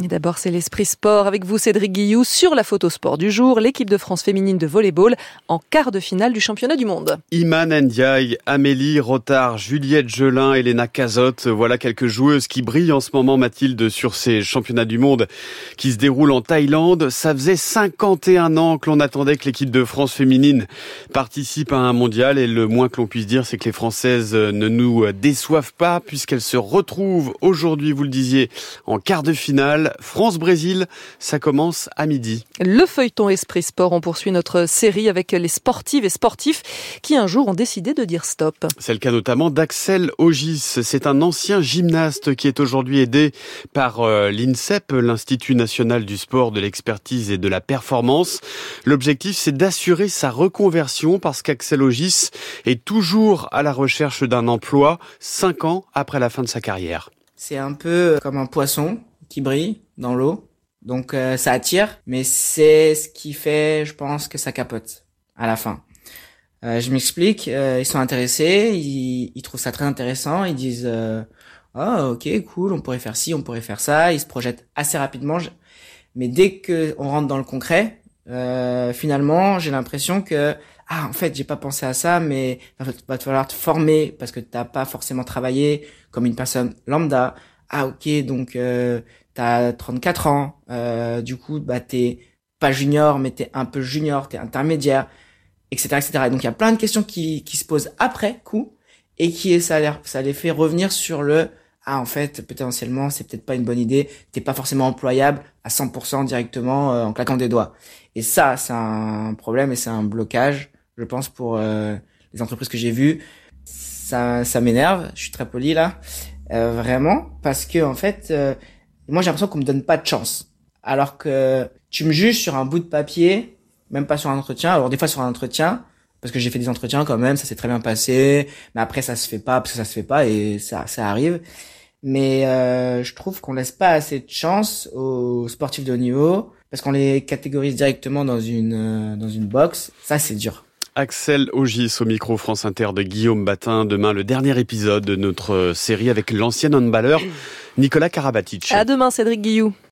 Et d'abord, c'est l'Esprit Sport avec vous, Cédric Guillou, sur la photo sport du jour. L'équipe de France féminine de volley-ball en quart de finale du championnat du monde. Iman Ndiaye, Amélie Rotard, Juliette Gelin, Elena Cazotte. Voilà quelques joueuses qui brillent en ce moment, Mathilde, sur ces championnats du monde qui se déroulent en Thaïlande. Ça faisait 51 ans que l'on attendait que l'équipe de France féminine participe à un mondial. Et le moins que l'on puisse dire, c'est que les Françaises ne nous déçoivent pas puisqu'elles se retrouvent aujourd'hui, vous le disiez, en quart de finale. France-Brésil, ça commence à midi. Le feuilleton Esprit Sport, on poursuit notre série avec les sportives et sportifs qui un jour ont décidé de dire stop. C'est le cas notamment d'Axel Ogis. C'est un ancien gymnaste qui est aujourd'hui aidé par l'INSEP, l'Institut national du sport, de l'expertise et de la performance. L'objectif, c'est d'assurer sa reconversion parce qu'Axel Ogis est toujours à la recherche d'un emploi 5 ans après la fin de sa carrière. C'est un peu comme un poisson qui brille dans l'eau. Donc ça attire, mais c'est ce qui fait, je pense, que ça capote à la fin. Je m'explique, ils sont intéressés, ils trouvent ça très intéressant, ils disent ah ok cool, on pourrait faire ci, on pourrait faire ça, ils se projettent assez rapidement. Mais dès que on rentre dans le concret, finalement, j'ai l'impression que en fait, j'ai pas pensé à ça, mais va te falloir te former parce que t'as pas forcément travaillé comme une personne lambda. Ah ok, donc t'as 34 ans, du coup t'es pas junior, mais t'es un peu junior, t'es intermédiaire, etc., etc. Et donc il y a plein de questions qui se posent après coup et ça les fait revenir sur le en fait potentiellement c'est peut-être pas une bonne idée, t'es pas forcément employable à 100% directement en claquant des doigts. Et ça c'est un problème et c'est un blocage, je pense, pour les entreprises que j'ai vues. Ça m'énerve, je suis très poli là. Vraiment, parce que en fait, moi j'ai l'impression qu'on me donne pas de chance. Alors que tu me juges sur un bout de papier, même pas sur un entretien. Alors des fois sur un entretien, parce que j'ai fait des entretiens quand même, ça s'est très bien passé. Mais après ça se fait pas, parce que ça se fait pas et ça arrive. Mais je trouve qu'on laisse pas assez de chance aux sportifs de haut niveau, parce qu'on les catégorise directement dans une box. Ça c'est dur. Axel Ogis au micro France Inter de Guillaume Batin. Demain, le dernier épisode de notre série avec l'ancien handballeur Nicolas Karabatic. À demain, Cédric Guillou.